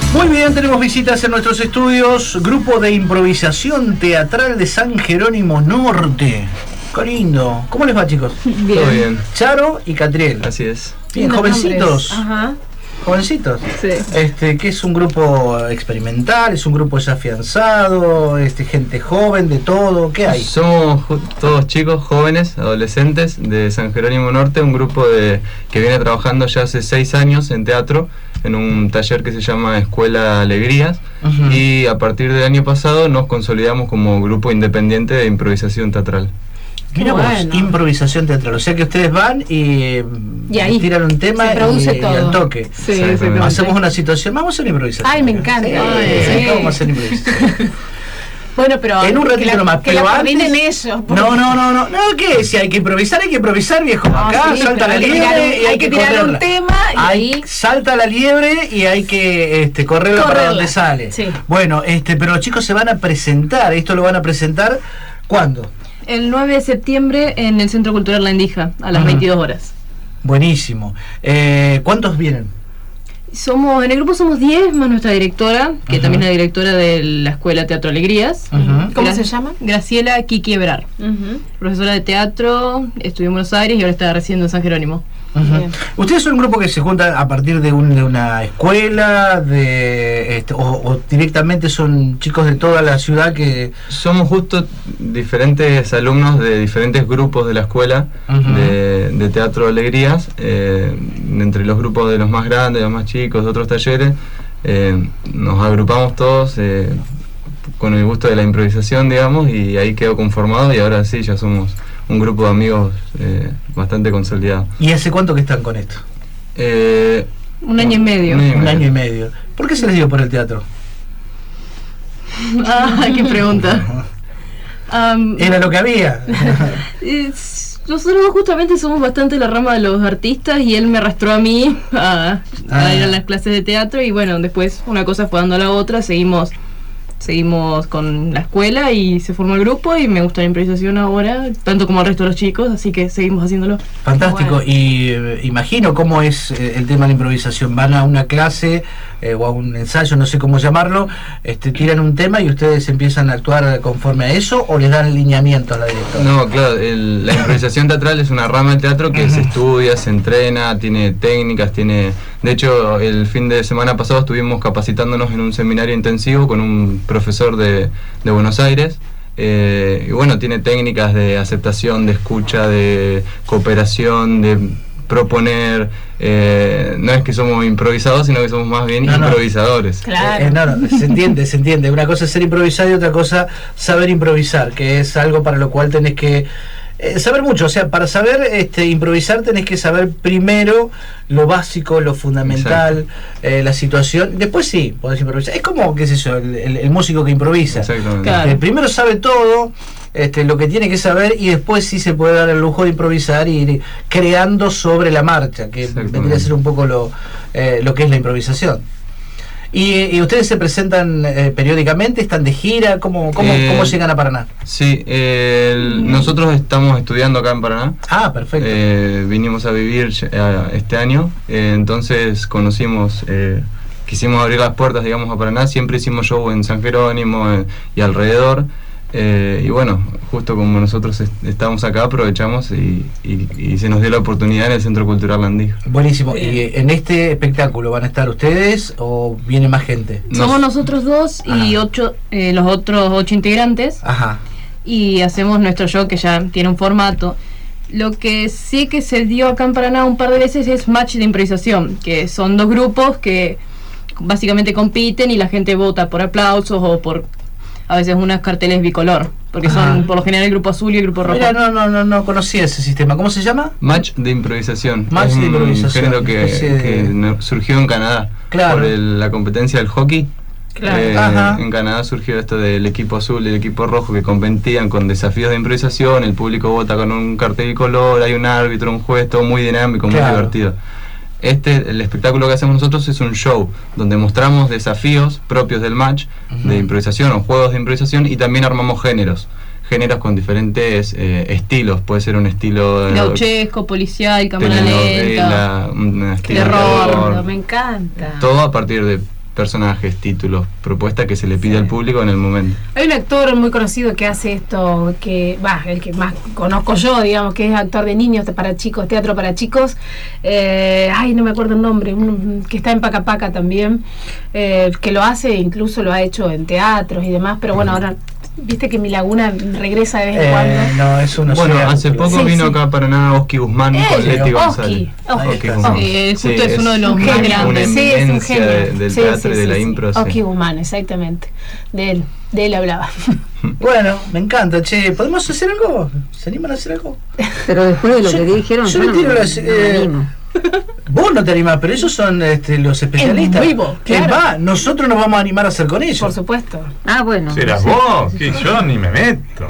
Muy bien, tenemos visitas en nuestros estudios. Grupo de improvisación teatral de San Jerónimo Norte. Qué lindo. ¿Cómo les va, chicos? Bien. Todo bien. Charo y Catriel. Así es. Bien, jovencitos. Ajá. Jovencitos. Sí. Que es un grupo experimental, es un grupo ya afianzado, gente joven, de todo. ¿Qué hay? Somos todos chicos, jóvenes, adolescentes de San Jerónimo Norte, un grupo que viene trabajando ya hace 6 años en teatro, en un taller que se llama Escuela Alegrías. Ujú. Y a partir del año pasado nos consolidamos como grupo independiente de improvisación teatral. Mira vos, Bueno. improvisación teatral. O sea que ustedes van y ahí tiran un tema se produce y todo. al toque. Sí, Exactamente. se produce. Hacemos una situación, vamos a hacer improvisación. Ay, me encanta. Sí, Ay, sí. vamos a hacer improvisación. Bueno, pero En un ratito nomás, que pero la antes- coordinen ellos. porque- No, ¿qué? Si hay que improvisar, viejo. No, Acá sí, salta pero la hay que liebre tirar un- y hay que tirar un correrla. tema y ahí- salta la liebre y hay que correrla para Correrla. donde sale. Sí. Bueno, pero los chicos se van a presentar. Esto lo van a presentar ¿cuándo? El 9 de septiembre en el Centro Cultural La Endija, a las Ujú. 22 horas. Buenísimo. ¿Cuántos vienen? En el grupo somos 10, más nuestra directora, que Ujú. también es la directora de la Escuela Teatro Alegrías. Ujú. ¿Cómo se llama? Graciela Kiki Ebrar, Ujú. profesora de teatro, estudió en Buenos Aires y ahora está residiendo en San Jerónimo. Ujú. Bien. ¿Ustedes son un grupo que se junta a partir de una escuela o directamente son chicos de toda la ciudad que... Somos justo diferentes alumnos de diferentes grupos de la escuela Ujú. de Teatro Alegrías, entre los grupos de los más grandes, los más chicos, de otros talleres. Nos agrupamos todos con el gusto de la improvisación, digamos, y ahí quedó conformado, y ahora sí, ya somos un grupo de amigos bastante consolidado. ¿Y hace cuánto que están con esto? Un año y medio. Un año y medio. ¿Por qué se les dio por el teatro? Ah, qué pregunta. Era lo que había. Nosotros justamente somos bastante la rama de los artistas y él me arrastró a mí a ir a las clases de teatro y bueno, después una cosa fue dando a la otra, seguimos con la escuela y se formó el grupo y me gusta la improvisación ahora, tanto como el resto de los chicos, así que seguimos haciéndolo. Fantástico. Bueno. Y imagino cómo es el tema de la improvisación. Van a una clase o a un ensayo, no sé cómo llamarlo, tiran un tema y ustedes empiezan a actuar conforme a eso o les dan lineamiento a la directora. No, claro, la improvisación teatral es una rama del teatro que se estudia, se entrena, tiene técnicas, De hecho, el fin de semana pasado estuvimos capacitándonos en un seminario intensivo con un profesor de Buenos Aires. Y bueno, tiene técnicas de aceptación, de escucha, de cooperación, de proponer. No es que somos improvisados, sino que somos más bien No. improvisadores. Claro. No, se entiende. Una cosa es ser improvisado y otra cosa saber improvisar, que es algo para lo cual tenés que saber mucho. O sea, para saber improvisar tenés que saber primero lo básico, lo fundamental, la situación. Después sí, podés improvisar. Es como, qué sé yo, el músico que improvisa. Exactamente. Claro. Primero sabe todo, lo que tiene que saber, y después sí se puede dar el lujo de improvisar y ir creando sobre la marcha, que vendría a ser un poco lo que es la improvisación. ¿Y ustedes se presentan periódicamente? ¿Están de gira? ¿Cómo llegan a Paraná? Sí, nosotros estamos estudiando acá en Paraná. Ah, perfecto. Vinimos a vivir este año, entonces quisimos abrir las puertas, digamos, a Paraná. Siempre hicimos show en San Jerónimo y alrededor. Y bueno, justo como nosotros estamos acá, aprovechamos y se nos dio la oportunidad en el Centro Cultural La Endija. Buenísimo. Bien. ¿Y en este espectáculo van a estar ustedes o viene más gente? Somos nosotros dos y los otros 8 integrantes Ajá. y hacemos nuestro show que ya tiene un formato. Lo que sí que se dio acá en Paraná un par de veces es match de improvisación, que son 2 grupos que básicamente compiten y la gente vota por aplausos o por a veces unas carteles bicolor, porque Ajá. son por lo general el grupo azul y el grupo rojo. Mira, no conocía ese sistema. ¿Cómo se llama? Match de improvisación. Match es de improvisación. un género que surgió en Canadá. Claro. Por la competencia del hockey. Claro. Ajá. En Canadá surgió esto del equipo azul y el equipo rojo que competían con desafíos de improvisación. El público vota con un cartel bicolor, hay un árbitro, un juez, todo muy dinámico, muy Claro. divertido. El espectáculo que hacemos nosotros es un show donde mostramos desafíos propios del match de improvisación o juegos de improvisación, y también armamos géneros con diferentes estilos. Puede ser un estilo Gauchesco, policial, cámara telenovela, lenta, un estilo terror. terror. Me encanta. Todo a partir de personajes, títulos, propuestas que se le pide al público en el momento. Hay un actor muy conocido que hace esto, el que más conozco yo, digamos, que es actor de niños para chicos, teatro para chicos. No me acuerdo el nombre, que está en Paca Paca también, que lo hace, incluso lo ha hecho en teatros y demás, pero bueno, ahora viste que Mi Laguna regresa de vez en cuando. No, eso no. Bueno, hace poco vino acá para nada Oski Guzmán con Leti González. Oski Guzmán. Justo es uno de los más grandes. Una eminencia del teatro y de la impro. Oski Guzmán, exactamente. De él hablaba. Bueno, me encanta, che. ¿Podemos hacer algo? ¿Se animan a hacer algo? Pero después de lo que dijeron, yo le tiro las... me animo. Vos no te animás, pero esos son los especialistas. En vivo, claro. Nosotros nos vamos a animar a hacer con ellos. Por supuesto. Ah, bueno. ¿Serás vos? Que yo ni me meto.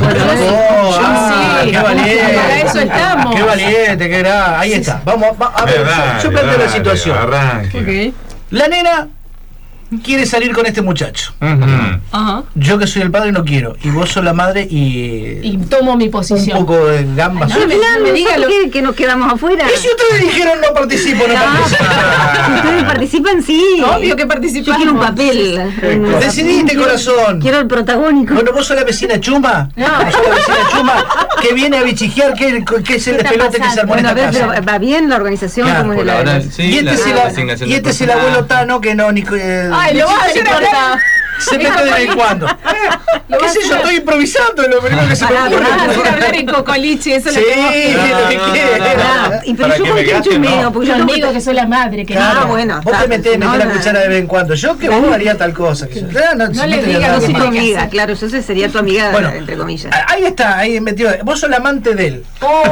Qué valiente. Para eso estamos. Qué valiente, qué grave. Ahí está. Vamos, a ver, yo planteo la situación. Arranque. Okay. La nena quiere salir con este muchacho. Ajá. Yo que soy el padre no quiero. Y vos sos la madre y tomo mi posición. Un poco de gambas. No me digas que nos quedamos afuera. ¿Y si ustedes dijeron no participo, no participo? Ustedes participan, sí. Obvio que participamos. Yo quiero un papel. Decidiste, corazón. Quiero el protagónico. Bueno, vos sos la vecina Chuma. No. Vos sos la vecina Chuma que viene a bichijear que es el despelote que se armó en Bueno, a esta ver, pero casa. va bien la organización, Claro, como es por la ahora, verdad. sí, Y este es el abuelo Tano que no... Ay, lo vas a hacer acá. Se mete de vez en cuando. ¿Qué sé yo? Estoy improvisando, es lo primero que se me ocurre. Vas a hacer hablar en cocoliche, eso es Sí, lo que lo que quiera. Y pero Para yo que con me quién gasten, chumeo, no. porque yo yo no digo que soy la madre, que Claro, Ah, bueno, vos está. te metés No, la no. cuchara de vez en cuando. Yo que vos haría tal cosa. Que yo, No le digas, Yo no soy tu Bueno, amiga, claro, yo sería tu amiga, Bueno, entre comillas. ahí está, ahí metido. Vos sos la amante de él.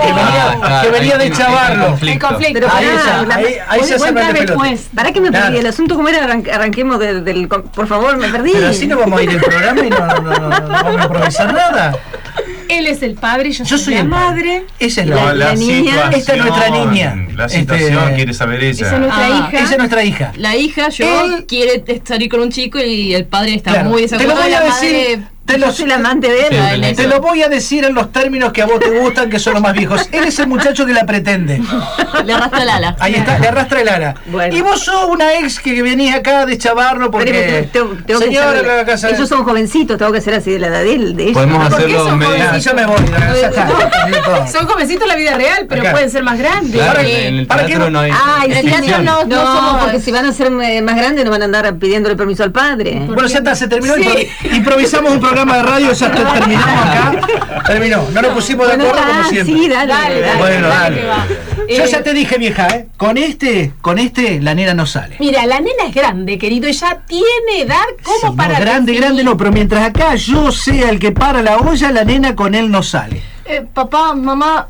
Que venía de ahí chavarlo. el conflicto. Pero Ahí pará, está, ahí se hace el pelote. ¿Para qué me Claro. perdí? El asunto como era, arranquemos del... Por favor, me perdí. Pero así no vamos a ir el programa y no vamos a improvisar nada. Él es el padre, yo soy la el padre. madre. Esa es No, la niña. situación, Esta es nuestra niña. La situación quiere saber ella. Esa es nuestra hija. Esa es nuestra hija. La hija, quiere salir con un chico y el padre está Claro. muy Te lo desacuerdo. voy a La decir. madre- Yo soy la amante de él. Te lo voy a decir en los términos que a vos te gustan, que son los más viejos. Él es el muchacho que la pretende. le arrastra el ala. Ahí está, le arrastra el ala. Bueno. Y vos sos una ex que venís acá de chavarlo porque... Tengo que señora, ser- la casa... ellos son jovencitos, tengo que ser así de la edad de él, de ella. Podemos ¿Por qué hacerlo son medio. Ya me voy. Ya está. Son jovencitos en la vida real, pero Acá. pueden ser más grandes. Claro, Porque- en el ¿para qué teatro no? no hay. Ay, es sí, ficción. no No, somos, porque si van a ser más grandes no van a andar pidiéndole permiso al padre. Bueno, ya está, se terminó. Sí. Improvisamos un programa de radio, ya terminamos acá. Terminó. No nos pusimos de Bueno, acuerdo como siempre. sí, dale. Bueno, dale. que va. Yo ya te dije, vieja, con este, la nena no sale. Mira, la nena es grande, querido, ella tiene edad como Sí, para... no, grande, definir. grande no, pero mientras acá yo sea el que para la olla, la nena con él no sale. Papá, mamá,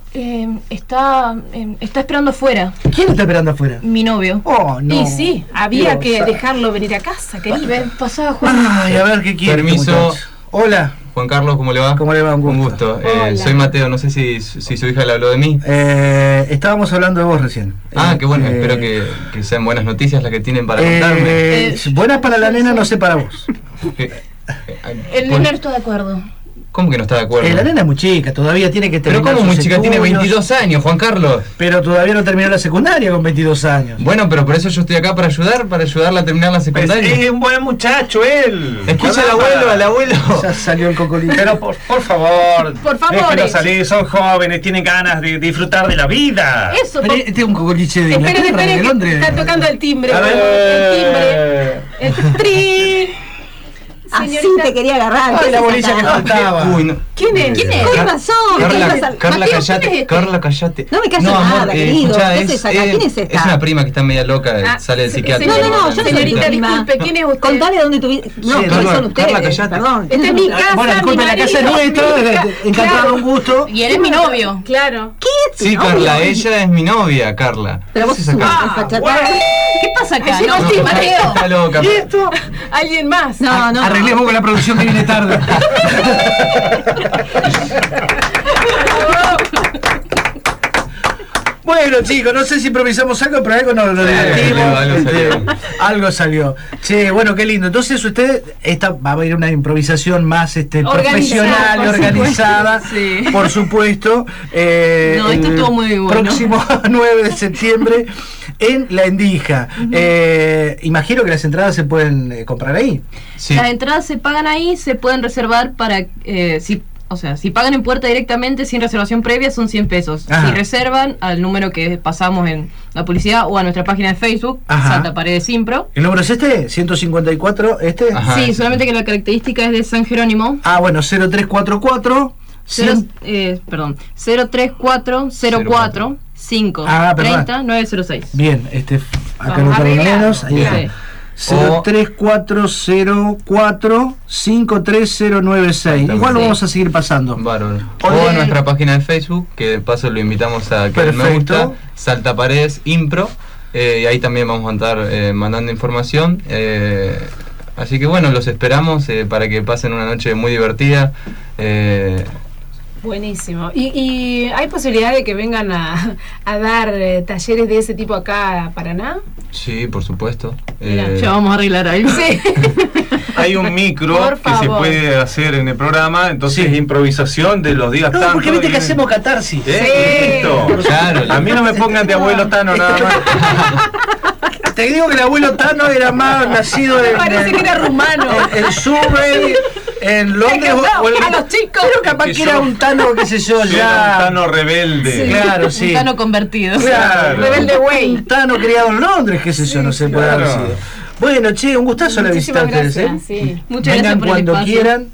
está esperando afuera. ¿Quién está esperando afuera? Mi novio. Oh, no. Y sí, había Dios, que sa- dejarlo venir a casa, querido. Pasá, Juan. Ay, a ver qué quiere. este Permiso. muchacho. Hola. Juan Carlos, ¿cómo le va? ¿Cómo le va? Un gusto. Hola. Soy Mateo, no sé si su hija le habló de mí. Estábamos hablando de vos recién. Qué bueno, espero que sean buenas noticias las que tienen para contarme. Buenas para la nena, no sé para vos. El nene está de acuerdo. ¿Cómo que no está de acuerdo? La nena es muy chica, todavía tiene que Pero terminar. como muy sus chica, tiene estudios, 22 años, Juan Carlos. Pero todavía no terminó la secundaria con 22 años. Bueno, pero por eso yo estoy acá para ayudarla a terminar la secundaria. Es un buen muchacho él. Escucha Caramba. al abuelo. Ya salió el cocolito. Pero por favor, Por favor, déjenlos salir, son jóvenes, tienen ganas de disfrutar de la vida. Eso, Pero este es un cocoliche de esperen, Inglaterra, de esperen, que Londres. está tocando el timbre. A ver. El timbre. El tri. Así Señorita. te quería agarrar. Ay, la bolilla que faltaba. Uy, no. ¿Quién es? ¿Qué pasó? Carla, Mateo, Carla, ¿quién es callate, este? Carla, callate. No me callo nada, querido. escuchá, ¿Qué haces acá? ¿Quién es esta? Es una prima que está media loca, sale del psiquiatra. No, yo soy Señorita, tu disculpe, ¿quién es usted? Contale dónde tuviste. No, Sí, ¿quiénes Carla, son ustedes? Carla, callate. Perdón. Esta es mi casa, Bueno, disculpe, mi la casa es marido, nuestra, mi hija. encantado, Claro. un gusto. Y él es mi novio. Claro. Sí, Carla, ella es mi novia, Carla. Pero vos ¿Qué sos haces acá? una desfachatada. ¿Qué pasa acá? Ay, No, no, sí, sí, Mateo. Está loca. ¿Y esto? ¿Alguien más? No, no. Arreglemos con la producción que viene tarde. Bueno, Bueno, chicos, no sé si improvisamos algo, pero algo nos divertimos. Algo salió. Che, bueno, qué lindo. Entonces usted va a haber una improvisación más profesional y organizada, Sí. por supuesto. No, esto estuvo muy bueno. Próximo 9 de septiembre en La Endija. Imagino que las entradas se pueden comprar ahí. Sí. Las entradas se pagan ahí, se pueden reservar para si pagan en puerta directamente sin reservación previa son 100 pesos. Ajá. Si reservan al número que pasamos en la publicidad o a nuestra página de Facebook, Ajá. Santa Paredes Impro. ¿El número es este? ¿154? ¿Este? Ajá. Sí, sí, solamente que la característica es de San Jerónimo. Ah, bueno, 0344. 03404 5 Ah, perdón. 30 906. Bien, acá Vamos lo tengo arreglando. menos. Ahí Sí. está. 03404 53096. Igual lo Sí. vamos a seguir pasando. Bárbaro. Oye. O en nuestra página de Facebook, que de paso lo invitamos a que me Perfecto. gusta, Salta Paredes Impro, y ahí también vamos a estar mandando información. Así que bueno, los esperamos para que pasen una noche muy divertida. Buenísimo. ¿Y hay posibilidad de que vengan a dar talleres de ese tipo acá a Paraná? Sí, por supuesto. Mira, ya vamos a arreglar algo. Sí. Hay un micro Por que se favor. puede hacer en el programa, entonces Sí. improvisación de los días No, tanto. porque viste y- que hacemos catarsis. Sí. Listo. Claro. A mí no me pongan de abuelo Tano nada más. Te digo que el abuelo Tano era más nacido Me parece que era rumano. en Surrey, en Londres o en a los chicos. Pero capaz que era un Tano, qué sé yo, Era un ya. Tano rebelde. Claro, sí. Un Tano convertido. Claro. Rebelde güey. Un Tano criado en Londres, qué sé yo, no sé, puede haber claro. sido. Bueno, che, un gustazo la visita Muchísimas a ustedes, gracias. Sí. Muchas Vengan gracias por el cuando espacio. quieran,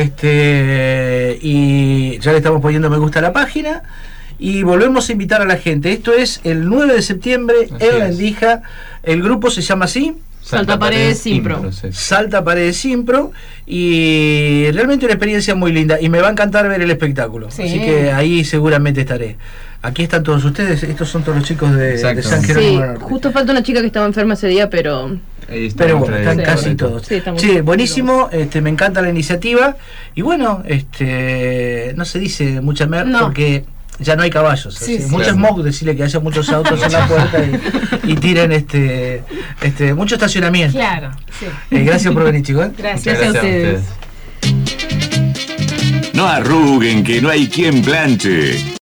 y ya le estamos poniendo me gusta a la página y volvemos a invitar a la gente. Esto es el 9 de septiembre Así en La es. Endija. El grupo se llama así, Salta Paredes Impro. sí. Salta Paredes Impro, y realmente una experiencia muy linda y me va a encantar ver el espectáculo. Sí. Así que ahí seguramente estaré. Aquí están todos ustedes, estos son todos los chicos de Exacto. San Sí, Jerónimo del Norte. justo falta una chica que estaba enferma ese día, pero Ahí está Pero bueno, están entre- casi correcto. todos. Sí, estamos Sí, todos. buenísimo, me encanta la iniciativa. Y bueno, no se dice mucha mer No. porque ya no hay caballos. Sí, así. sí. Mucho Claro. smog, decirle que haya muchos autos en la puerta y tiren mucho estacionamiento. Claro, sí. Gracias por venir, chicos. Gracias. Gracias a ustedes. ustedes. No arruguen, que no hay quien planche.